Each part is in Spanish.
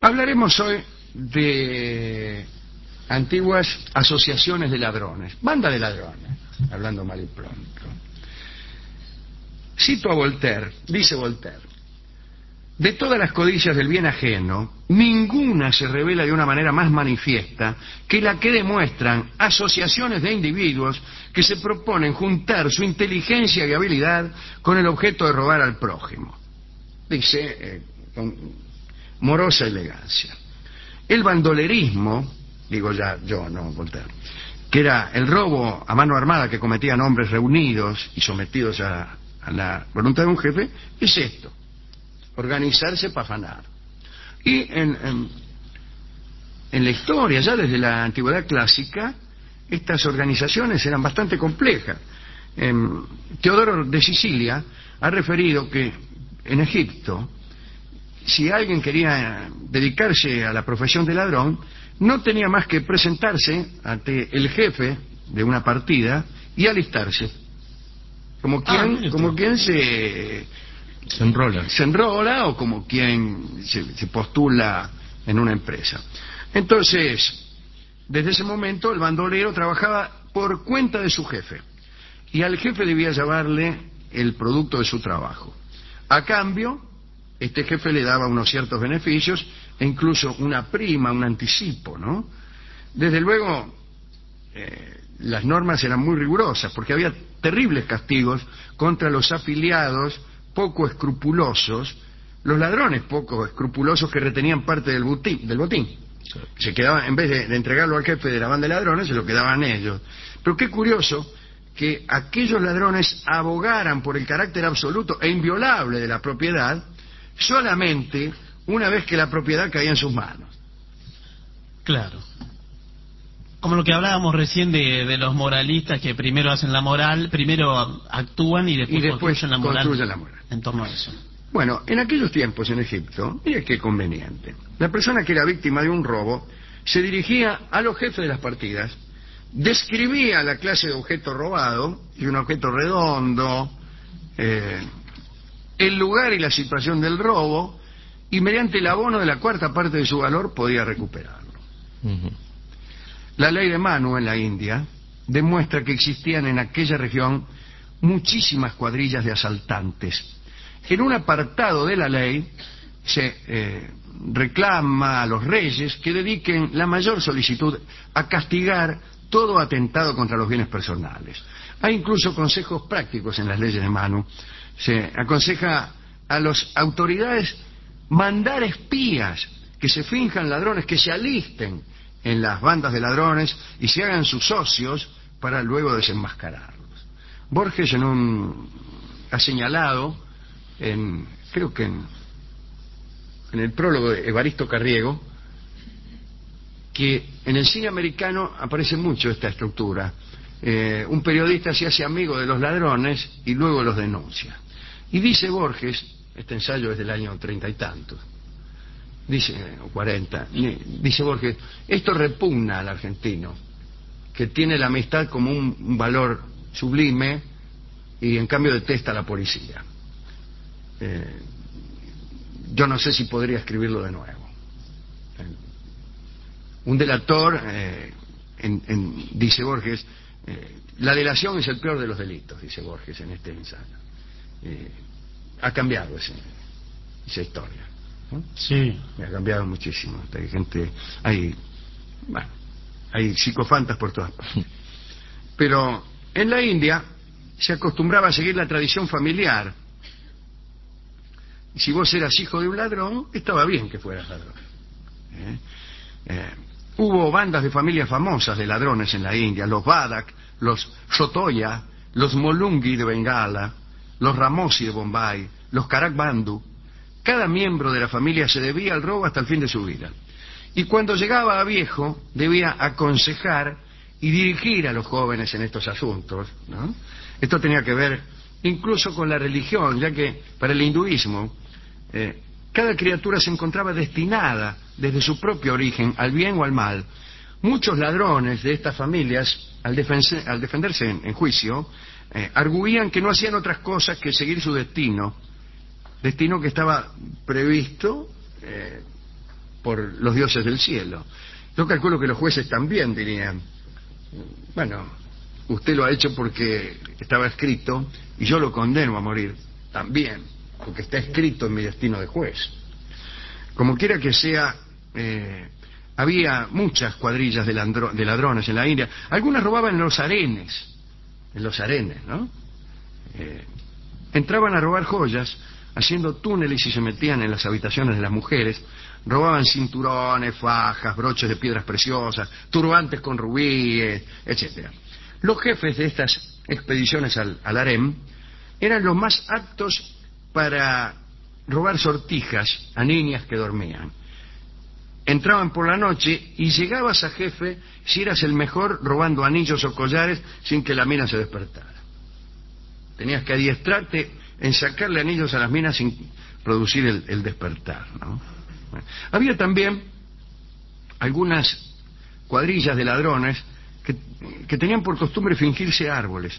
Hablaremos hoy de antiguas asociaciones de ladrones, banda de ladrones, hablando mal y pronto. Cito a Voltaire, dice Voltaire: de todas las codicias del bien ajeno, ninguna se revela de una manera más manifiesta que la que demuestran asociaciones de individuos que se proponen juntar su inteligencia y habilidad con el objeto de robar al prójimo. Dice con morosa elegancia. El bandolerismo, digo ya yo, no Voltaire, que era el robo a mano armada que cometían hombres reunidos y sometidos a la voluntad de un jefe, es esto: organizarse para afanar. Y en la historia, ya desde la antigüedad clásica, estas organizaciones eran bastante complejas. Teodoro de Sicilia ha referido que en Egipto, si alguien quería dedicarse a la profesión de ladrón, no tenía más que presentarse ante el jefe de una partida y alistarse. Como quien se enrola o como quien se postula en una empresa. Entonces, desde ese momento el bandolero trabajaba por cuenta de su jefe y al jefe debía llevarle el producto de su trabajo. A cambio, este jefe le daba unos ciertos beneficios e incluso una prima, un anticipo, ¿no? Desde luego, las normas eran muy rigurosas porque había terribles castigos contra los afiliados poco escrupulosos, los ladrones poco escrupulosos que retenían parte del botín. Se quedaban, en vez de entregarlo al jefe de la banda de ladrones, se lo quedaban ellos. Pero qué curioso que aquellos ladrones abogaran por el carácter absoluto e inviolable de la propiedad solamente una vez que la propiedad caía en sus manos. Claro. Como lo que hablábamos recién de los moralistas que primero hacen la moral, primero actúan y después construyen la moral en torno a eso. Bueno, en aquellos tiempos en Egipto, mira qué conveniente. La persona que era víctima de un robo se dirigía a los jefes de las partidas, describía la clase de objeto robado, y un objeto redondo, el lugar y la situación del robo, y mediante el abono de la cuarta parte de su valor podía recuperarlo. La ley de Manu en la India demuestra que existían en aquella región muchísimas cuadrillas de asaltantes. En un apartado de la ley se reclama a los reyes que dediquen la mayor solicitud a castigar todo atentado contra los bienes personales. Hay incluso consejos prácticos en las leyes de Manu. Se aconseja a las autoridades mandar espías que se finjan ladrones, que se alisten en las bandas de ladrones y se hagan sus socios para luego desenmascararlos. Borges ha señalado, creo que en el prólogo de Evaristo Carriego, que en el cine americano aparece mucho esta estructura. Un periodista se hace amigo de los ladrones y luego los denuncia. Y dice Borges, este ensayo es del año 30 y tantos, o 40, dice Borges: esto repugna al argentino, que tiene la amistad como un valor sublime y en cambio detesta a la policía. Yo no sé si podría escribirlo de nuevo. Un delator, dice Borges, la delación es el peor de los delitos, dice Borges en este ensayo. Ha cambiado esa historia, ¿no? Sí. Ha cambiado muchísimo. Hay psicofantas por todas partes. Pero en la India se acostumbraba a seguir la tradición familiar. Y si vos eras hijo de un ladrón, estaba bien que fueras ladrón. Hubo bandas de familias famosas de ladrones en la India: los Badak, los Sotoya, los Molungi de Bengala, los Ramosi de Bombay, los Karak Bandhu. Cada miembro de la familia se debía al robo hasta el fin de su vida. Y cuando llegaba a viejo, debía aconsejar y dirigir a los jóvenes en estos asuntos, ¿no? Esto tenía que ver incluso con la religión, ya que para el hinduismo cada criatura se encontraba destinada desde su propio origen al bien o al mal. Muchos ladrones de estas familias, al defenderse en juicio, arguían que no hacían otras cosas que seguir su destino que estaba previsto por los dioses del cielo. Yo calculo que los jueces también dirían, bueno, usted lo ha hecho porque estaba escrito y yo lo condeno a morir también, porque está escrito en mi destino de juez. Como quiera que sea, había muchas cuadrillas de ladrones en la India. Algunas robaban en los arenes, ¿no? Entraban a robar joyas, haciendo túneles y se metían en las habitaciones de las mujeres. Robaban cinturones, fajas, broches de piedras preciosas, turbantes con rubíes, etcétera. Los jefes de estas expediciones al harem eran los más aptos para robar sortijas a niñas que dormían. Entraban por la noche y llegabas a jefe si eras el mejor robando anillos o collares sin que la mina se despertara. Tenías que adiestrarte en sacarle anillos a las minas sin producir el despertar, ¿no? Bueno, había también algunas cuadrillas de ladrones que tenían por costumbre fingirse árboles.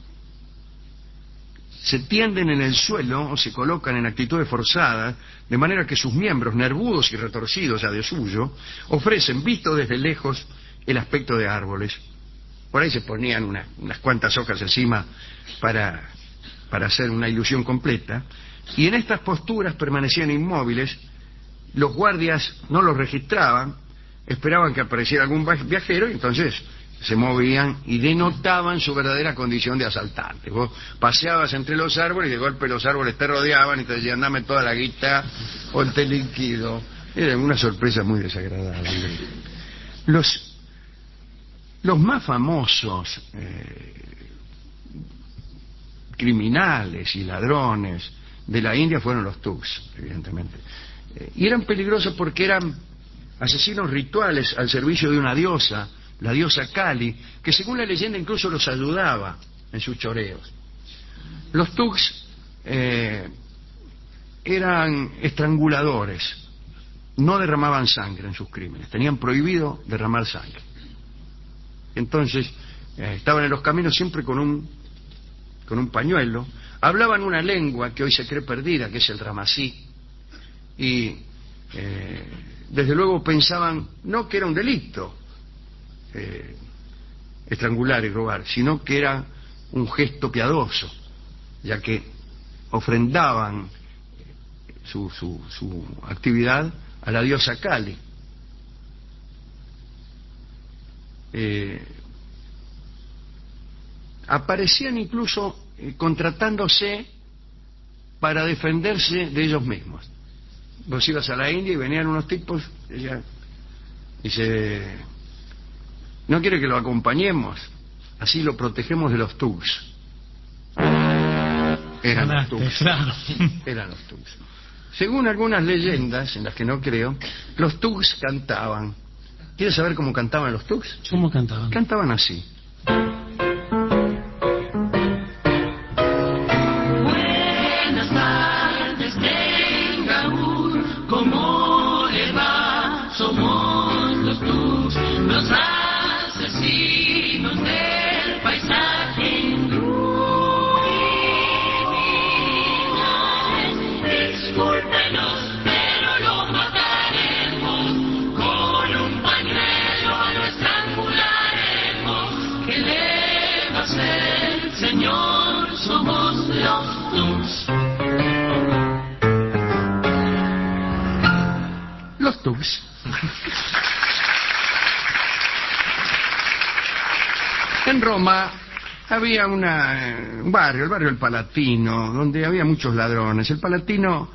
Se tienden en el suelo o se colocan en actitudes forzadas, de manera que sus miembros, nervudos y retorcidos ya de suyo, ofrecen, visto desde lejos, el aspecto de árboles. Por ahí se ponían unas cuantas hojas encima para hacer una ilusión completa, y en estas posturas permanecían inmóviles. Los guardias no los registraban, esperaban que apareciera algún viajero y entonces se movían y denotaban su verdadera condición de asaltante. Vos paseabas entre los árboles y de golpe los árboles te rodeaban y te decían dame toda la guita o te liquido. Era una sorpresa muy desagradable. Los más famosos criminales y ladrones de la India fueron los thugs, evidentemente. Y eran peligrosos porque eran asesinos rituales al servicio de una diosa, la diosa Kali, que según la leyenda incluso los ayudaba en sus choreos. Los thugs eran estranguladores, no derramaban sangre en sus crímenes, tenían prohibido derramar sangre. Entonces estaban en los caminos siempre con un pañuelo, hablaban una lengua que hoy se cree perdida, que es el ramasí, y desde luego pensaban no que era un delito estrangular y robar, sino que era un gesto piadoso, ya que ofrendaban su actividad a la diosa Kali. Aparecían incluso contratándose para defenderse de ellos mismos. Vos ibas a la India y venían unos tipos y no quiere que lo acompañemos, así lo protegemos de los thugs. Eran los thugs. Claro. Eran los thugs. Según algunas leyendas, en las que no creo, los thugs cantaban. ¿Quieres saber cómo cantaban los thugs? ¿Cómo cantaban? Cantaban así. Buenas tardes, Tengaur, ¿cómo le va? Somos los thugs, los asesinos del paisaje hindú. Discúlpenos, pero lo mataremos con un pañuelo, lo estrangularemos. ¿Qué le va a hacer, señor? Somos los thugs. Los thugs. En Roma había un barrio, el barrio del Palatino, donde había muchos ladrones. El Palatino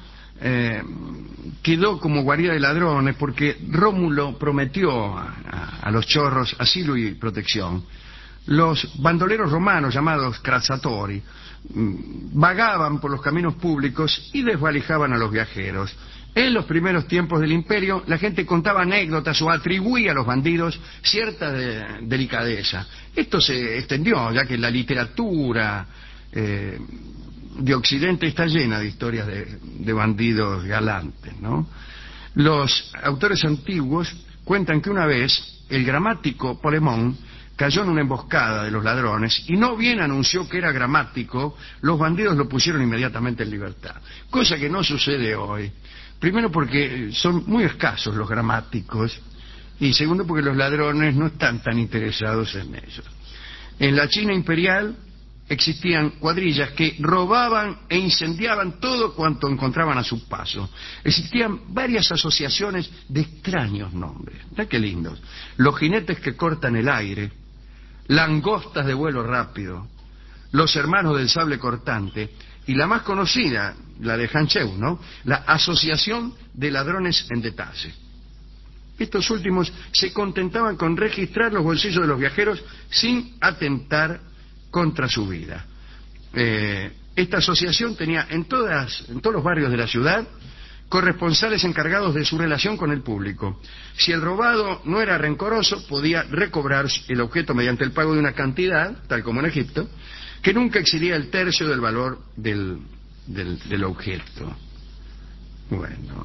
quedó como guarida de ladrones porque Rómulo prometió a los chorros asilo y protección. Los bandoleros romanos llamados crazzatori vagaban por los caminos públicos y desvalijaban a los viajeros. En los primeros tiempos del imperio la gente contaba anécdotas o atribuía a los bandidos cierta delicadeza. Esto se extendió ya que la literatura de Occidente está llena de historias de bandidos galantes, ¿no? Los autores antiguos cuentan que una vez el gramático Polemón cayó en una emboscada de los ladrones y no bien anunció que era gramático, los bandidos lo pusieron inmediatamente en libertad, cosa que no sucede hoy. Primero porque son muy escasos los gramáticos y segundo porque los ladrones no están tan interesados en eso. En la China imperial existían cuadrillas que robaban e incendiaban todo cuanto encontraban a su paso. Existían varias asociaciones de extraños nombres. Mirá qué lindos. Los jinetes que cortan el aire, langostas de vuelo rápido, los hermanos del sable cortante y la más conocida, la de Hancheu, ¿no? La Asociación de Ladrones en Detalle. Estos últimos se contentaban con registrar los bolsillos de los viajeros sin atentar contra su vida. Esta asociación tenía en todos los barrios de la ciudad corresponsales encargados de su relación con el público. Si el robado no era rencoroso, podía recobrar el objeto mediante el pago de una cantidad, tal como en Egipto, que nunca excedía el tercio del valor del objeto. Bueno,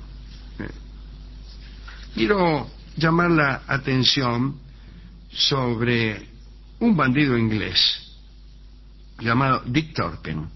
quiero llamar la atención sobre un bandido inglés llamado Dick Turpin.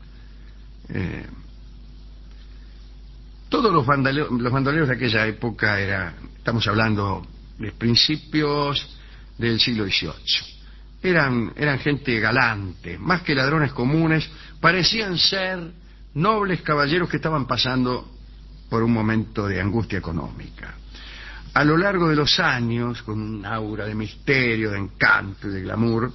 Todos los bandoleros de aquella época estamos hablando de principios del siglo XVIII. Eran gente galante, más que ladrones comunes, parecían ser nobles caballeros que estaban pasando por un momento de angustia económica. A lo largo de los años, con un aura de misterio, de encanto y de glamour,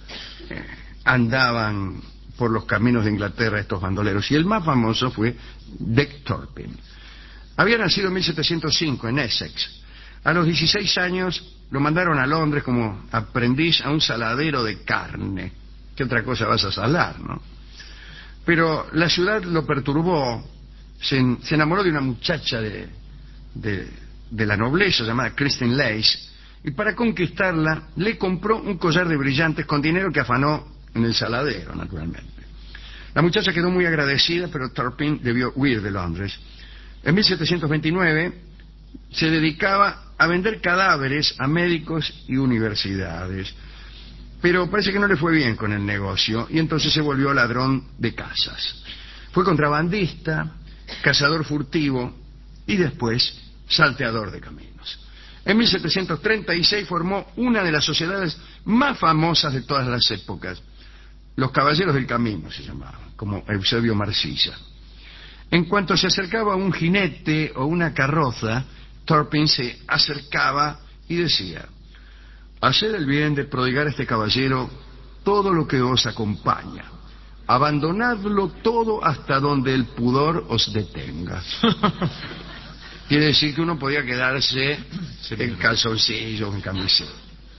andaban por los caminos de Inglaterra estos bandoleros, y el más famoso fue Dick Turpin. Había nacido en 1705 en Essex. A los 16 años lo mandaron a Londres como aprendiz a un saladero de carne. ¿Qué otra cosa vas a salar, no? Pero la ciudad lo perturbó, se enamoró de una muchacha de la nobleza llamada Christine Lace, y para conquistarla le compró un collar de brillantes con dinero que afanó en el saladero, naturalmente. La muchacha quedó muy agradecida, pero Turpin debió huir de Londres. En 1729 se dedicaba a vender cadáveres a médicos y universidades, pero parece que no le fue bien con el negocio y entonces se volvió ladrón de casas. Fue contrabandista, cazador furtivo y después salteador de caminos. En 1736 formó una de las sociedades más famosas de todas las épocas. Los Caballeros del Camino se llamaban, como Eusebio Marcilla. En cuanto se acercaba a un jinete o una carroza, Turpin se acercaba y decía: haced el bien de prodigar a este caballero todo lo que os acompaña. Abandonadlo todo hasta donde el pudor os detenga. Quiere decir que uno podía quedarse en calzoncillos, en camiseta.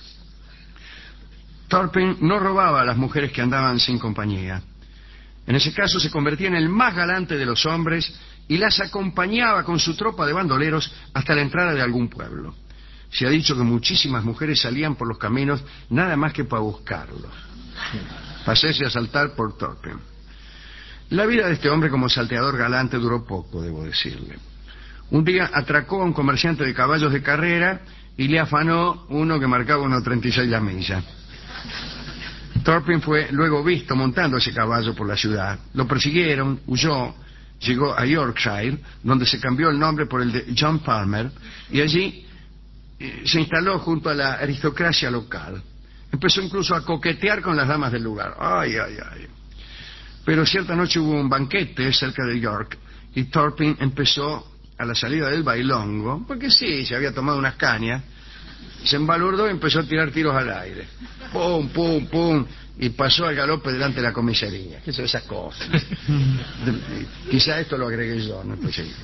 Turpin no robaba a las mujeres que andaban sin compañía. En ese caso se convertía en el más galante de los hombres y las acompañaba con su tropa de bandoleros hasta la entrada de algún pueblo. Se ha dicho que muchísimas mujeres salían por los caminos nada más que para buscarlos, para hacerse asaltar por Turpin. La vida de este hombre como salteador galante duró poco, debo decirle. Un día atracó a un comerciante de caballos de carrera y le afanó uno que marcaba 1.36 la milla. Turpin fue luego visto montando ese caballo por la ciudad. Lo persiguieron, huyó, llegó a Yorkshire, donde se cambió el nombre por el de John Palmer, y allí se instaló junto a la aristocracia local. Empezó incluso a coquetear con las damas del lugar. ¡Ay, ay, ay! Pero cierta noche hubo un banquete cerca de York y Turpin empezó a la salida del bailongo, porque sí, se había tomado unas cañas, se embalurdó y empezó a tirar tiros al aire. ¡Pum, pum, pum! Y pasó al galope delante de la comisaría. ¿Qué son esas cosas? Quizá esto lo agregué yo, no estoy seguro.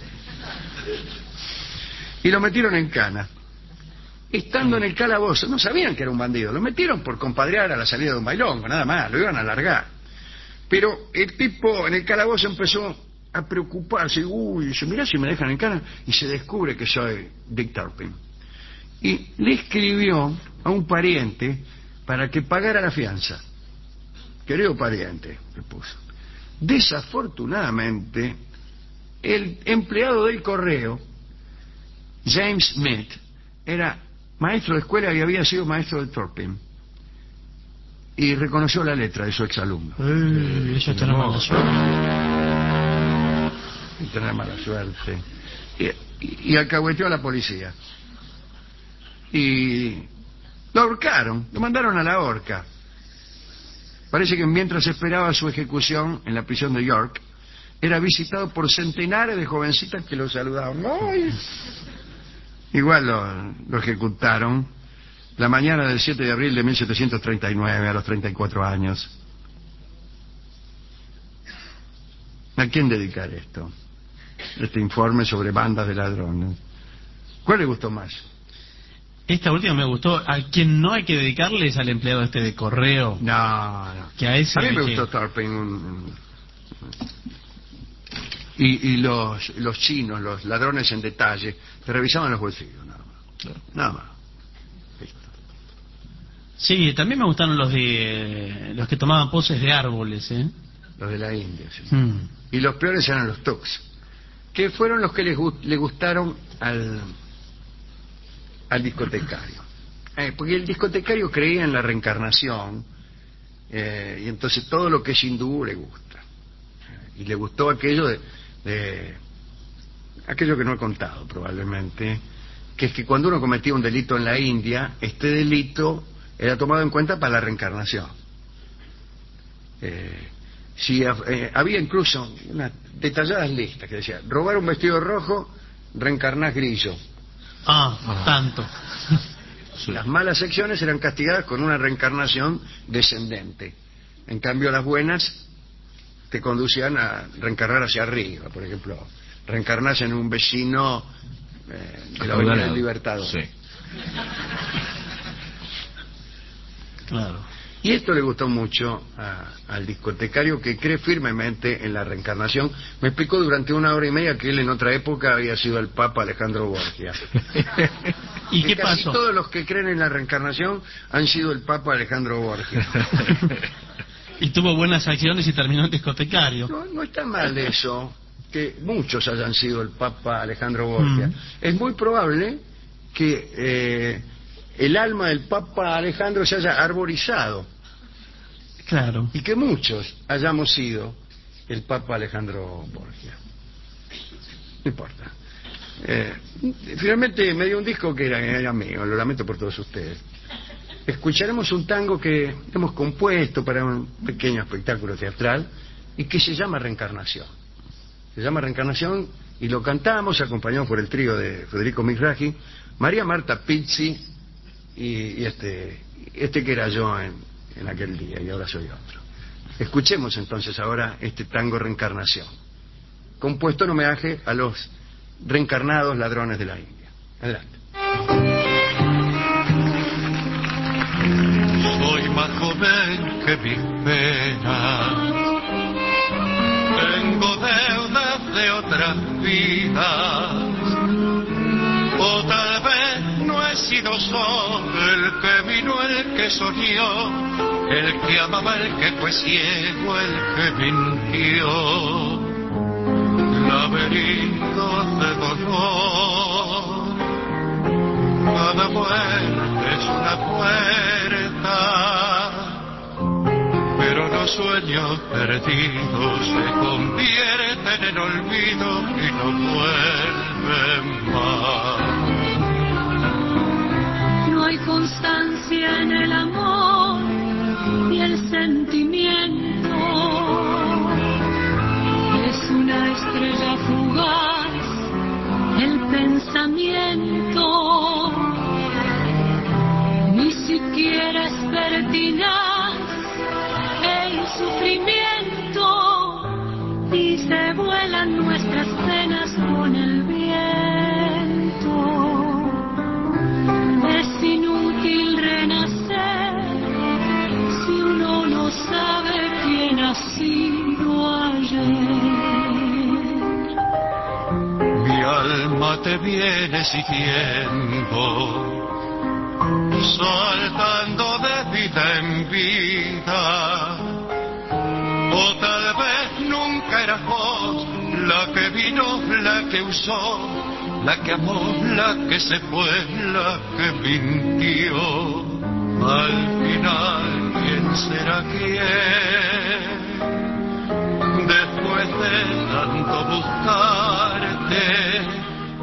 Y lo metieron en cana. Estando en el calabozo, no sabían que era un bandido, lo metieron por compadrear a la salida de un bailongo, nada más, lo iban a largar. Pero el tipo en el calabozo empezó a preocuparse, dice, mirá si me dejan en cana, y se descubre que soy Dick Turpin. Y le escribió a un pariente para que pagara la fianza. Querido pariente, le puso. Desafortunadamente, el empleado del correo, James Smith, era maestro de escuela y había sido maestro de Turpin. Y reconoció la letra de su exalumno. Ella tiene mala suerte. Tener mala suerte. y alcahueteó a la policía. Y lo ahorcaron, lo mandaron a la horca. Parece que mientras esperaba su ejecución en la prisión de York, era visitado por centenares de jovencitas que lo saludaban. ¡Ay! Igual lo ejecutaron la mañana del 7 de abril de 1739, a los 34 años. ¿A quién dedicar esto? Este informe sobre bandas de ladrones. ¿Cuál le gustó más? Esta última me gustó. A quien no hay que dedicarle es al empleado este de correo. No. Que a ese mí me gustó Turpin. Y los chinos, los ladrones en detalle, te revisaban los bolsillos, nada más. Claro. Nada más. Listo. Sí, también me gustaron los que tomaban poses de árboles, ¿eh? Los de la India, sí. Y los peores eran los Tux, que fueron los que le gustaron al discotecario. Porque el discotecario creía en la reencarnación, y entonces todo lo que es hindú le gusta. Y le gustó aquello aquello que no he contado probablemente, que es que cuando uno cometía un delito en la India, este delito era tomado en cuenta para la reencarnación. Había incluso unas detalladas listas que decía: robar un vestido rojo, reencarnás grillo. Tanto. Las malas secciones eran castigadas con una reencarnación descendente. En cambio, las buenas te conducían a reencarnar hacia arriba. Por ejemplo, reencarnás en un vecino de la Avenida del Libertador. Sí. Claro. Y esto le gustó mucho al discotecario, que cree firmemente en la reencarnación. Me explicó durante 1 hora y media que él en otra época había sido el Papa Alejandro Borgia. ¿Y qué casi pasó? Todos los que creen en la reencarnación han sido el Papa Alejandro Borgia. Y tuvo buenas acciones y terminó en discotecario. No está mal eso, que muchos hayan sido el Papa Alejandro Borgia. Es muy probable que el alma del Papa Alejandro se haya arborizado. Claro. Y que muchos hayamos sido el Papa Alejandro Borgia. No importa. Finalmente me dio un disco que era mío, lo lamento por todos ustedes. Escucharemos un tango que hemos compuesto para un pequeño espectáculo teatral y que se llama Reencarnación. Se llama Reencarnación y lo cantamos acompañados por el trío de Federico Mizrahi, María Marta Pizzi y este que era yo en aquel día y ahora soy otro. Escuchemos entonces ahora este tango Reencarnación, compuesto en homenaje a los reencarnados ladrones de la India. Adelante. Soy más joven que mis penas, tengo deudas de otras vidas, o tal vez no he sido solo el que vino, el que soñó, el que amaba, el que fue ciego, el que mintió. Laberintos de dolor, cada muerte es una puerta, pero los sueños perdidos se convierten en olvido y no vuelven más. No hay constancia en el amor y el sentimiento, es una estrella fugaz el pensamiento, ni siquiera es pertinaz el sufrimiento, y se vuelan nuestras penas con el viento. Es inútil renacer si uno no sabe quién ha sido ayer. Mi alma te viene siguiendo, saltando de vida en vida, o tal vez nunca eras vos la que vino, la que usó, la que amó, la que se fue, la que mintió. Al final, ¿quién será quién? Después de tanto buscarte,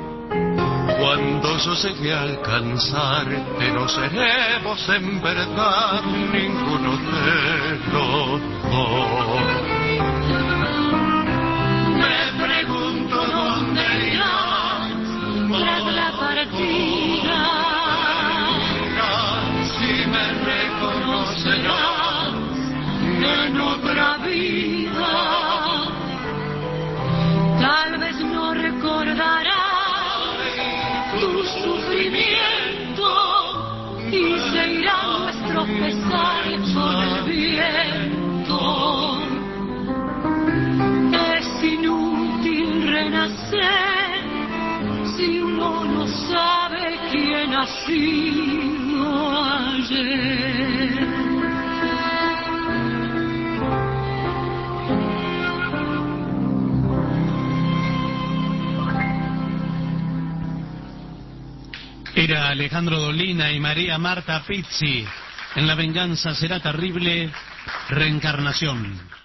Cuando yo llegue a alcanzarte, no seremos en verdad ninguno de los dos. Me pregunto dónde irás tras la partida, si me reconocerás en otra vida. Tal vez no recordarás tu sufrimiento y se irán nuestros pesares con el viento. Es inútil renacer si uno no sabe quién ha sido ayer. Era Alejandro Dolina y María Marta Pizzi en La venganza será terrible, reencarnación.